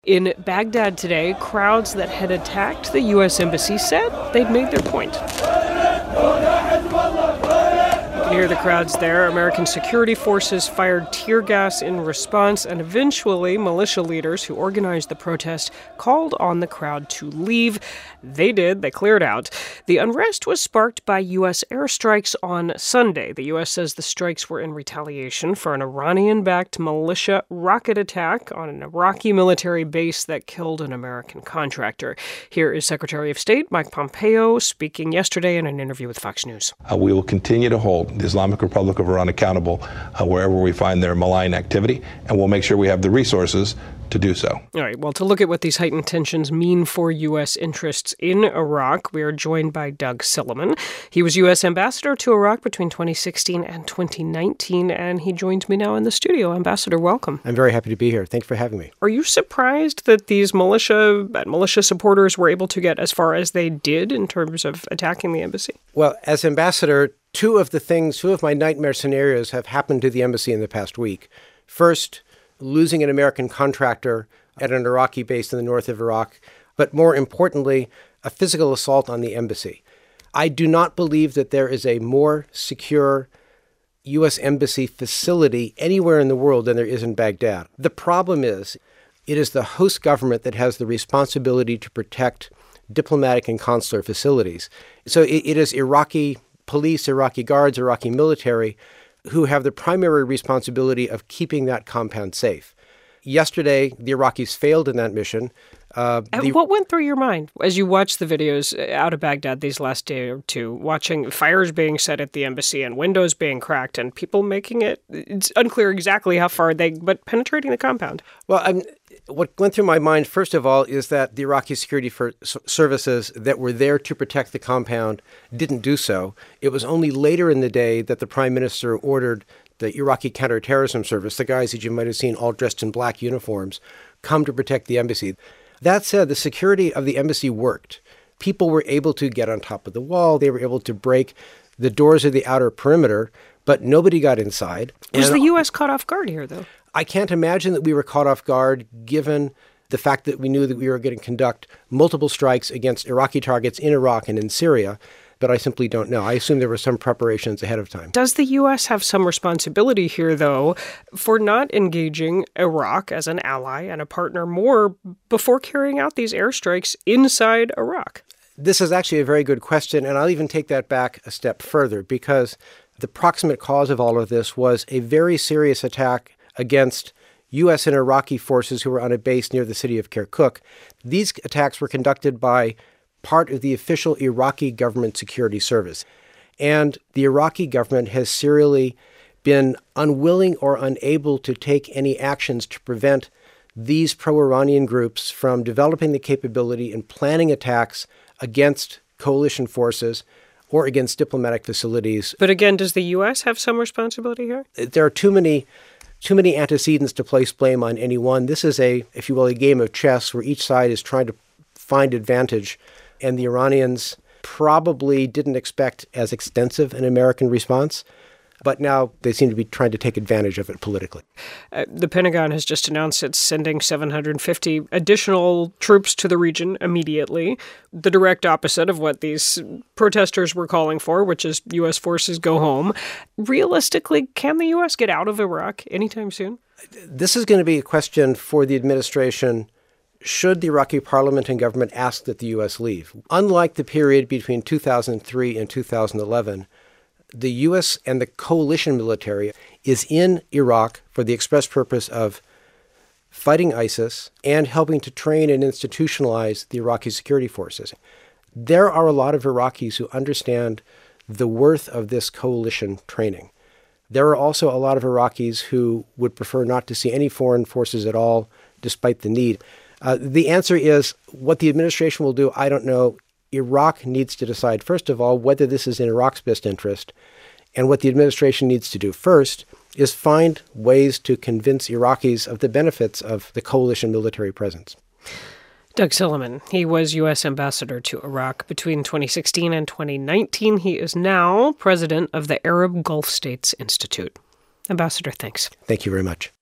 In Baghdad today, crowds that had attacked the U.S. Embassy said they'd made their point. You can hear the crowds there. American security forces fired tear gas in response, and eventually militia leaders who organized the protest called on the crowd to leave. They did. They cleared out. The unrest was sparked by U.S. airstrikes on Sunday. The U.S. says the strikes were in retaliation for an Iranian-backed militia rocket attack on an Iraqi military base that killed an American contractor. Here is Secretary of State Mike Pompeo speaking yesterday in an interview with Fox News. We will continue to hold the Islamic Republic of Iran accountable wherever we find their malign activity, and we'll make sure we have the resources to do so. All right. Well, to look at what these heightened tensions mean for U.S. interests in Iraq, we are joined by Doug Silliman. He was U.S. ambassador to Iraq between 2016 and 2019, and he joins me now in the studio. Ambassador, welcome. I'm very happy to be here. Thanks for having me. Are you surprised that these militia supporters were able to get as far as they did in terms of attacking the embassy? Well, as ambassador, two of my nightmare scenarios have happened to the embassy in the past week. First, losing an American contractor at an Iraqi base in the north of Iraq, but more importantly, a physical assault on the embassy. I do not believe that there is a more secure U.S. embassy facility anywhere in the world than there is in Baghdad. The problem is, it is the host government that has the responsibility to protect diplomatic and consular facilities. So it is Iraqi police, Iraqi guards, Iraqi military who have the primary responsibility of keeping that compound safe. Yesterday, the Iraqis failed in that mission. What went through your mind as you watched the videos out of Baghdad these last day or two, watching fires being set at the embassy and windows being cracked and people making it's unclear exactly how far but penetrating the compound? Well, what went through my mind, first of all, is that the Iraqi security services that were there to protect the compound didn't do so. It was only later in the day that the prime minister ordered the Iraqi counterterrorism service, the guys that you might have seen all dressed in black uniforms, come to protect the embassy. That said, the security of the embassy worked. People were able to get on top of the wall. They were able to break the doors of the outer perimeter, but nobody got inside. Was the U.S. caught off guard here, though? I can't imagine that we were caught off guard, given the fact that we knew that we were going to conduct multiple strikes against Iraqi targets in Iraq and in Syria. But I simply don't know. I assume there were some preparations ahead of time. Does the U.S. have some responsibility here, though, for not engaging Iraq as an ally and a partner more before carrying out these airstrikes inside Iraq? This is actually a very good question, and I'll even take that back a step further, because the proximate cause of all of this was a very serious attack against U.S. and Iraqi forces who were on a base near the city of Kirkuk. These attacks were conducted by part of the official Iraqi government security service. And the Iraqi government has serially been unwilling or unable to take any actions to prevent these pro-Iranian groups from developing the capability and planning attacks against coalition forces or against diplomatic facilities. But again, does the U.S. have some responsibility here? There are too many antecedents to place blame on any one. This is a game of chess where each side is trying to find advantage. And the Iranians probably didn't expect as extensive an American response, but now they seem to be trying to take advantage of it politically. The Pentagon has just announced it's sending 750 additional troops to the region immediately, the direct opposite of what these protesters were calling for, which is U.S. forces go home. Realistically, can the U.S. get out of Iraq anytime soon? This is going to be a question for the administration. Should the Iraqi parliament and government ask that the U.S. leave? Unlike the period between 2003 and 2011, the U.S. and the coalition military is in Iraq for the express purpose of fighting ISIS and helping to train and institutionalize the Iraqi security forces. There are a lot of Iraqis who understand the worth of this coalition training. There are also a lot of Iraqis who would prefer not to see any foreign forces at all, despite the need. The answer is what the administration will do, I don't know. Iraq needs to decide, first of all, whether this is in Iraq's best interest. And what the administration needs to do first is find ways to convince Iraqis of the benefits of the coalition military presence. Doug Silliman, he was U.S. ambassador to Iraq between 2016 and 2019. He is now president of the Arab Gulf States Institute. Ambassador, thanks. Thank you very much.